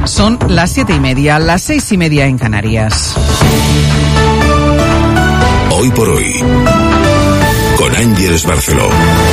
Son las 7:30, las 6:30 en Canarias. Hoy por hoy, con Ángeles Barceló.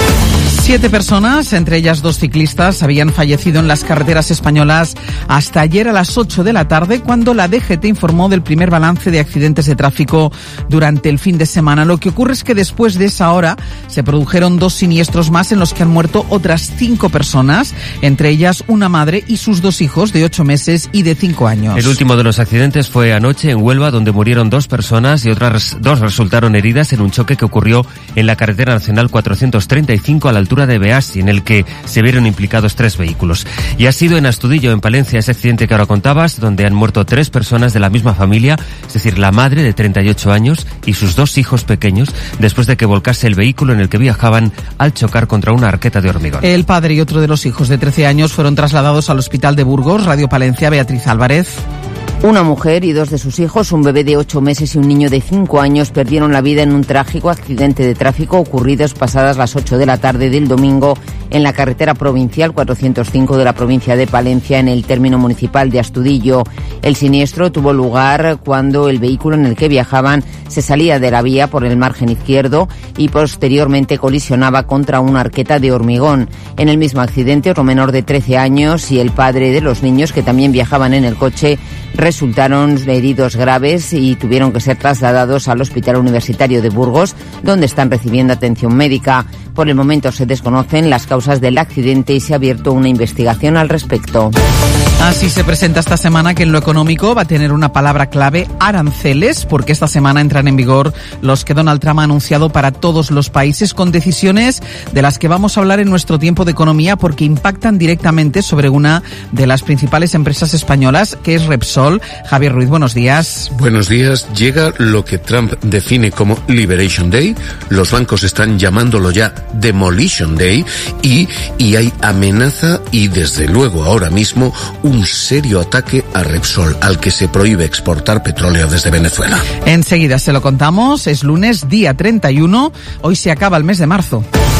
7 personas, entre ellas 2 ciclistas, habían fallecido en las carreteras españolas hasta ayer a las 8 de la tarde, cuando la DGT informó del primer balance de accidentes de tráfico durante el fin de semana. Lo que ocurre es que después de esa hora se produjeron 2 siniestros más en los que han muerto otras 5 personas, entre ellas una madre y sus 2 hijos de 8 meses y de 5 años. El último de los accidentes fue anoche en Huelva, donde murieron 2 personas y otras 2 resultaron heridas en un choque que ocurrió en la carretera nacional 435 a la altura de Beas, en el que se vieron implicados 3 vehículos. Y ha sido en Astudillo, en Palencia, ese accidente que ahora contabas, donde han muerto 3 personas de la misma familia, es decir, la madre de 38 años y sus 2 hijos pequeños, después de que volcase el vehículo en el que viajaban al chocar contra una arqueta de hormigón. El padre y otro de los hijos de 13 años fueron trasladados al hospital de Burgos. Radio Palencia, Beatriz Álvarez. Una mujer y 2 de sus hijos, un bebé de 8 meses y un niño de 5 años, perdieron la vida en un trágico accidente de tráfico ocurrido pasadas las 8 de la tarde del domingo en la carretera provincial 405 de la provincia de Palencia, en el término municipal de Astudillo. El siniestro tuvo lugar cuando el vehículo en el que viajaban se salía de la vía por el margen izquierdo y posteriormente colisionaba contra una arqueta de hormigón. En el mismo accidente, otro menor de 13 años y el padre de los niños, que también viajaban en el coche, resultaron heridos graves y tuvieron que ser trasladados al Hospital Universitario de Burgos, donde están recibiendo atención médica. Por el momento se desconocen las causas del accidente y se ha abierto una investigación al respecto. Así se presenta esta semana que en lo económico va a tener una palabra clave: aranceles, porque esta semana entran en vigor los que Donald Trump ha anunciado para todos los países, con decisiones de las que vamos a hablar en nuestro tiempo de economía, porque impactan directamente sobre una de las principales empresas españolas, que es Repsol. Javier Ruiz, buenos días. Buenos días. Llega lo que Trump define como Liberation Day. Los bancos están llamándolo ya Demolition Day y hay amenaza y desde luego ahora mismo un serio ataque a Repsol, al que se prohíbe exportar petróleo desde Venezuela. Enseguida se lo contamos. Es lunes, día 31. Hoy se acaba el mes de marzo.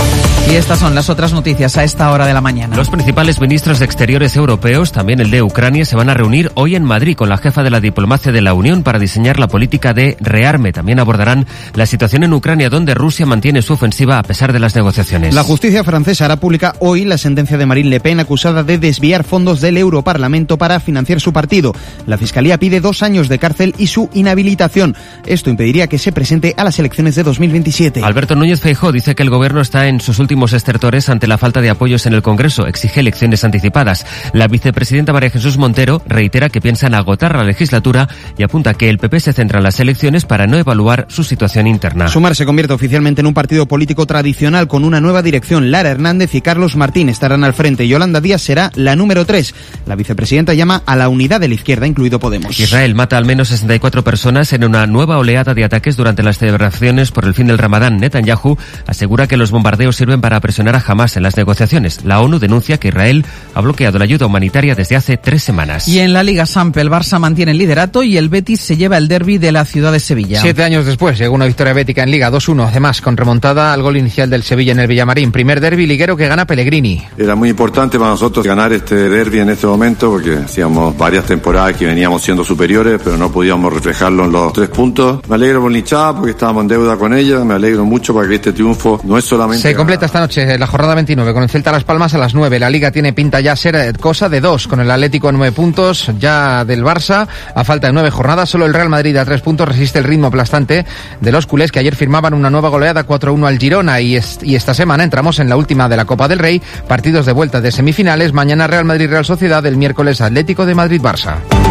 Y estas son las otras noticias a esta hora de la mañana. Los principales ministros de Exteriores europeos, también el de Ucrania, se van a reunir hoy en Madrid con la jefa de la diplomacia de la Unión para diseñar la política de rearme. También abordarán la situación en Ucrania, donde Rusia mantiene su ofensiva a pesar de las negociaciones. La justicia francesa hará pública hoy la sentencia de Marine Le Pen, acusada de desviar fondos del Europarlamento para financiar su partido. La Fiscalía pide 2 años de cárcel y su inhabilitación. Esto impediría que se presente a las elecciones de 2027. Alberto Núñez Feijóo dice que el gobierno está en sus últimos estertores ante la falta de apoyos en el Congreso. Exige elecciones anticipadas. La vicepresidenta María Jesús Montero reitera que piensan agotar la legislatura y apunta que el PP se centra en las elecciones para no evaluar su situación interna. Sumar se convierte oficialmente en un partido político tradicional con una nueva dirección. Lara Hernández y Carlos Martín estarán al frente y Yolanda Díaz será la número 3. La vicepresidenta llama a la unidad de la izquierda, incluido Podemos. Israel mata al menos 64 personas en una nueva oleada de ataques durante las celebraciones por el fin del Ramadán. Netanyahu asegura que los bombardeos sirven para presionar a Hamás en las negociaciones. La ONU denuncia que Israel ha bloqueado la ayuda humanitaria desde hace 3 semanas. Y en la Liga Samp, el Barça mantiene el liderato y el Betis se lleva el derbi de la ciudad de Sevilla. 7 años después llegó una victoria bética en Liga 2-1, además con remontada al gol inicial del Sevilla en el Villamarín. Primer derbi liguero que gana Pellegrini. Era muy importante para nosotros ganar este derbi en este momento, porque hacíamos varias temporadas que veníamos siendo superiores, pero no podíamos reflejarlo en los 3 puntos. Me alegro por Nichá, porque estábamos en deuda con ella. Me alegro mucho para que este triunfo no es solamente... Se completa esta noche la jornada 29 con el Celta Las Palmas a las 9. La Liga tiene pinta ya ser cosa de 2, con el Atlético a 9 puntos ya del Barça. A falta de 9 jornadas, solo el Real Madrid a 3 puntos resiste el ritmo aplastante de los culés, que ayer firmaban una nueva goleada 4-1 al Girona. Y esta semana entramos en la última de la Copa del Rey. Partidos de vuelta de semifinales. Mañana Real Madrid-Real Sociedad, el miércoles Atlético de Madrid-Barça.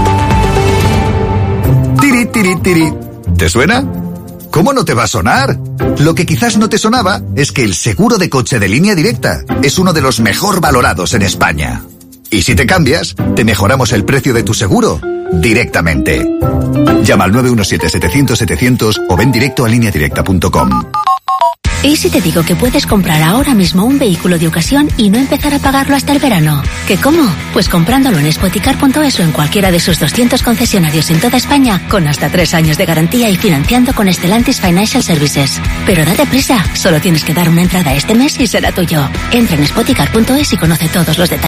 Tiri, tiri, tiri. ¿Te suena? ¿Cómo no te va a sonar? Lo que quizás no te sonaba es que el seguro de coche de Línea Directa es uno de los mejor valorados en España. Y si te cambias, te mejoramos el precio de tu seguro directamente. Llama al 917-700-700 o ven directo a lineadirecta.com. ¿Y si te digo que puedes comprar ahora mismo un vehículo de ocasión y no empezar a pagarlo hasta el verano? ¿Qué cómo? Pues comprándolo en Spoticar.es o en cualquiera de sus 200 concesionarios en toda España, con hasta 3 años de garantía y financiando con Stellantis Financial Services. Pero date prisa, solo tienes que dar una entrada este mes y será tuyo. Entra en Spoticar.es y conoce todos los detalles.